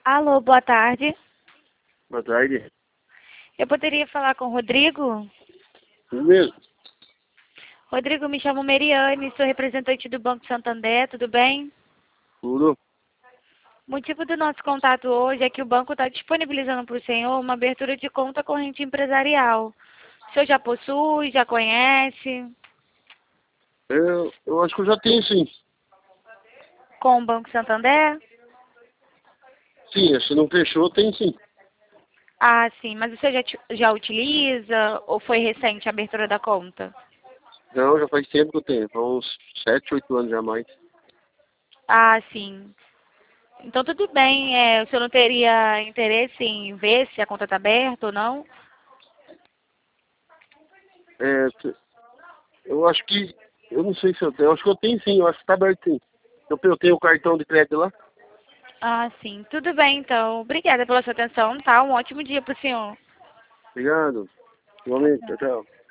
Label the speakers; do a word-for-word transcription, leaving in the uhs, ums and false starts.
Speaker 1: Alô, boa tarde.
Speaker 2: Boa tarde.
Speaker 1: Eu poderia falar com o Rodrigo?
Speaker 2: Tudo mesmo?
Speaker 1: Rodrigo, me chamo Meriane, sou representante do Banco Santander, tudo bem?
Speaker 2: Tudo?
Speaker 1: O motivo do nosso contato hoje é que o banco está disponibilizando para o senhor uma abertura de conta corrente empresarial. O senhor já possui, já conhece?
Speaker 2: Eu, eu acho que eu já tenho sim.
Speaker 1: Com o Banco Santander?
Speaker 2: Sim, se não fechou, tem sim.
Speaker 1: Ah, sim, mas o senhor já, ti- já utiliza ou foi recente a abertura da conta?
Speaker 2: Não, já faz tempo que eu tenho. Faz uns sete, oito anos já mais.
Speaker 1: Ah, sim. Então tudo bem, é, o senhor não teria interesse em ver se a conta está aberta ou não?
Speaker 2: É, t- eu acho que... Eu não sei se eu tenho. Eu acho que eu tenho sim. Eu acho que tá aberto sim. Eu, eu tenho o cartão de crédito lá.
Speaker 1: Ah, sim. Tudo bem, então. Obrigada pela sua atenção, tá? Um ótimo dia para o senhor.
Speaker 2: Obrigado. Igualmente. Tchau, tchau.